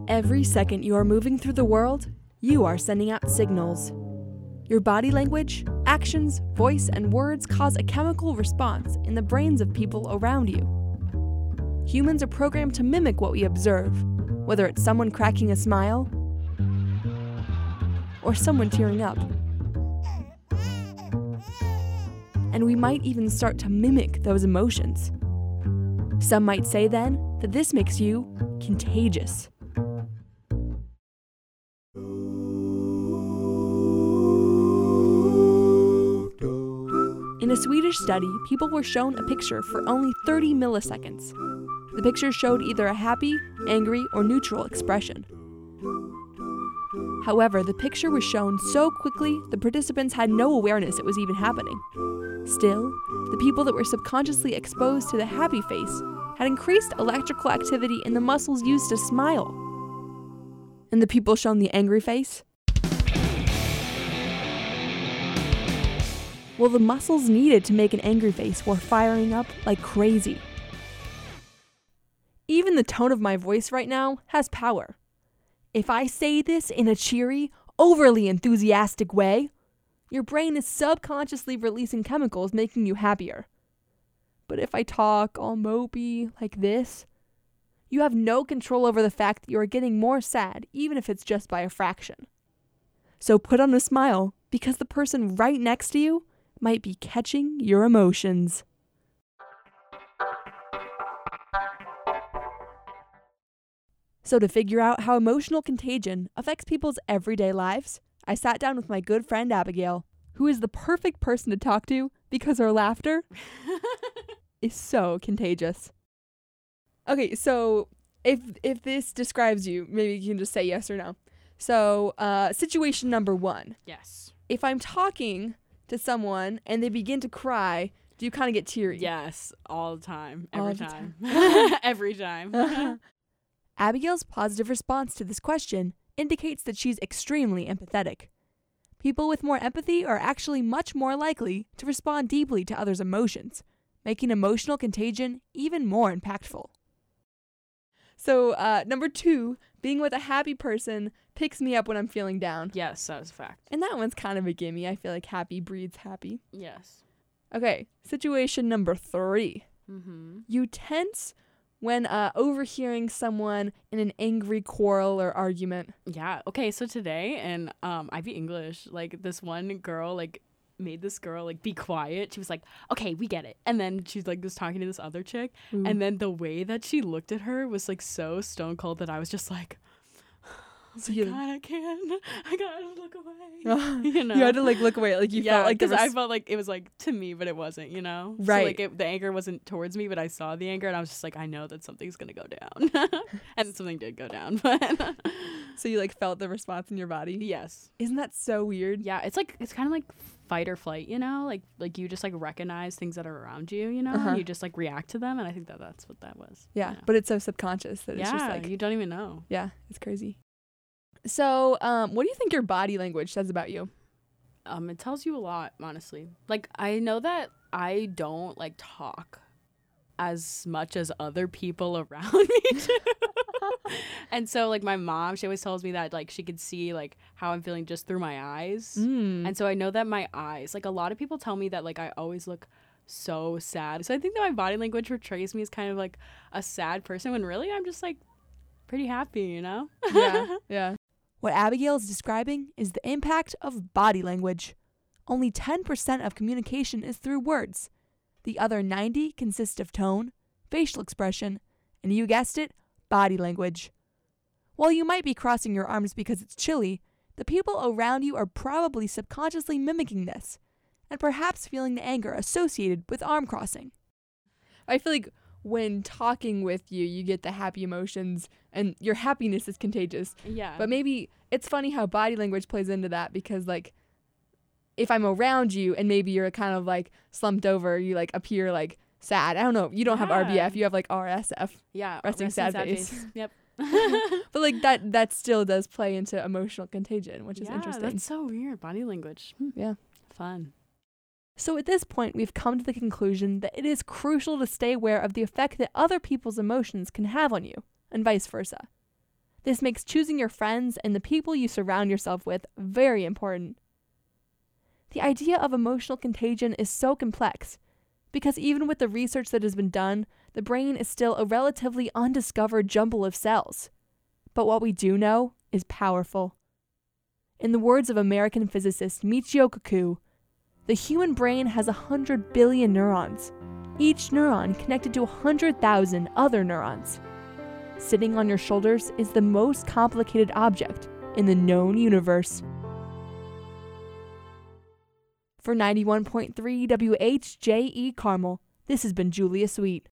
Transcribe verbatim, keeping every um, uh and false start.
Every second you are moving through the world, you are sending out signals. Your body language, actions, voice, and words cause a chemical response in the brains of people around you. Humans are programmed to mimic what we observe, whether it's someone cracking a smile or someone tearing up. And we might even start to mimic those emotions. Some might say then that this makes you contagious. In a Swedish study, people were shown a picture for only thirty milliseconds. The picture showed either a happy, angry, or neutral expression. However, the picture was shown so quickly the participants had no awareness it was even happening. Still, the people that were subconsciously exposed to the happy face had increased electrical activity in the muscles used to smile. And the people shown the angry face? Well, the muscles needed to make an angry face were firing up like crazy. Even the tone of my voice right now has power. If I say this in a cheery, overly enthusiastic way, your brain is subconsciously releasing chemicals making you happier. But if I talk all mopey like this, you have no control over the fact that you are getting more sad, even if it's just by a fraction. So put on a smile, because the person right next to you might be catching your emotions. So to figure out how emotional contagion affects people's everyday lives, I sat down with my good friend Abigail, who is the perfect person to talk to because her laughter is so contagious. Okay, so if if this describes you, maybe you can just say yes or no. So, uh, situation number one. Yes. If I'm talking to someone and they begin to cry, do you kind of get teary? Yes, all the time. Every All the time. time. Every time. Abigail's positive response to this question indicates that she's extremely empathetic. People with more empathy are actually much more likely to respond deeply to others' emotions, making emotional contagion even more impactful. So, uh, number two, being with a happy person picks me up when I'm feeling down. Yes, that was a fact. And that one's kind of a gimme. I feel like happy breeds happy. Yes. Okay, situation number three. Mm-hmm. You tense when uh, overhearing someone in an angry quarrel or argument. Yeah. Okay. So today in um I B English, like this one girl like made this girl like be quiet. She was like, "Okay, we get it." And then she's like just talking to this other chick, Ooh. and then the way that she looked at her was like so stone cold that I was just like, I was So like, you- God, I can't. I gotta look away. You know. You had to like look away, like you yeah, felt like there because was... I felt like it was like to me, but it wasn't, you know? Right. So like it, the anger wasn't towards me, but I saw the anger and I was just like, I know that something's gonna go down. And something did go down. But So you like felt the response in your body? yes. Isn't that so weird? Yeah, it's like it's kind of like fight or flight, you know? Like like you just like recognize things that are around you, you know? Uh-huh. And you just like react to them, and I think that that's what that was. Yeah, you know? but it's so subconscious that yeah, it's just like... you don't even know. Yeah, it's crazy. So, um, what do you think your body language says about you? Um, it tells you a lot, honestly. Like, I know that I don't, like, talk as much as other people around me do. And so, like, my mom, she always tells me that, like, she could see, like, how I'm feeling just through my eyes. Mm. And so I know that my eyes, like, a lot of people tell me that, like, I always look so sad. So I think that my body language portrays me as kind of, like, a sad person when really I'm just, like, pretty happy, you know? Yeah, yeah. What Abigail is describing is the impact of body language. Only ten percent of communication is through words. The other ninety consists of tone, facial expression, and you guessed it, body language. While you might be crossing your arms because it's chilly, the people around you are probably subconsciously mimicking this, and perhaps feeling the anger associated with arm crossing. I feel like when talking with you, you get the happy emotions, and your happiness is contagious. Yeah. But maybe it's funny how body language plays into that, because like if I'm around you and maybe you're kind of like slumped over, you like appear like sad. I don't know. You don't have R B F. You have like R S F. Yeah. Resting sad face. Yep. But like that that still does play into emotional contagion, which is yeah, interesting. That's so weird. Body language. Hmm. Yeah. Fun. So at this point, we've come to the conclusion that it is crucial to stay aware of the effect that other people's emotions can have on you, and vice versa. This makes choosing your friends and the people you surround yourself with very important. The idea of emotional contagion is so complex because even with the research that has been done, the brain is still a relatively undiscovered jumble of cells. But what we do know is powerful. In the words of American physicist Michio Kaku, the human brain has one hundred billion neurons, each neuron connected to one hundred thousand other neurons. Sitting on your shoulders is the most complicated object in the known universe. For ninety-one point three W H J E Carmel, this has been Julia Sweet.